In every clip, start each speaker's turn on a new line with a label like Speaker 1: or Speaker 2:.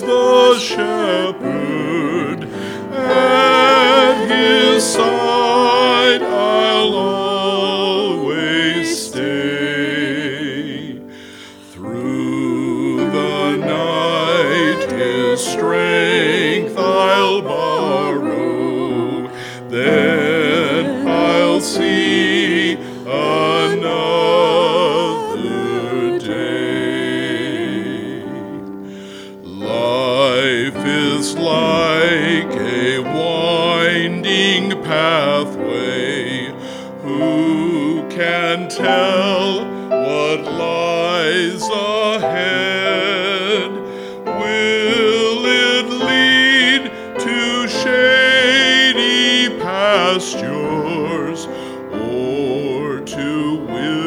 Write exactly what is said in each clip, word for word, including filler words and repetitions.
Speaker 1: the shepherd, at his side I'll always stay. Through the night his strength I'll borrow, then I'll see another day. Life is like a winding pathway. Who can tell what lies ahead? Will it lead to shady pastures or to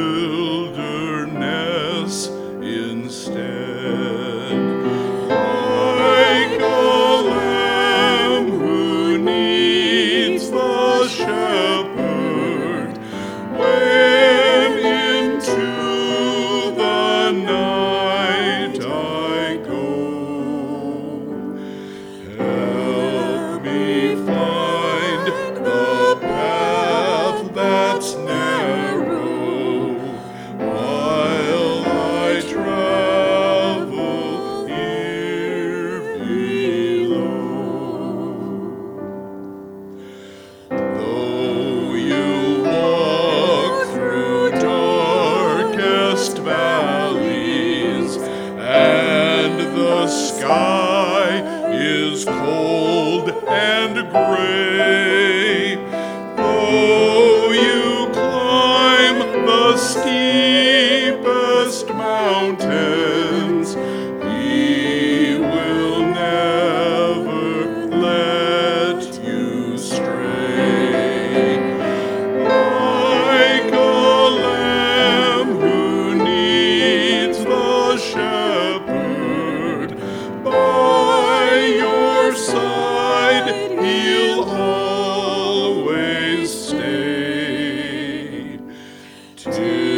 Speaker 1: wilderness instead? Like a lamb who needs the shepherd, when into the night I go, help me find the path that's narrow, while I travel here below. Though you walk through darkest valleys, and the sky is cold and gray, though you climb the steepest mountains, He will never let you stray. Like a lamb who needs the shepherd, by your side He'll always stay. Till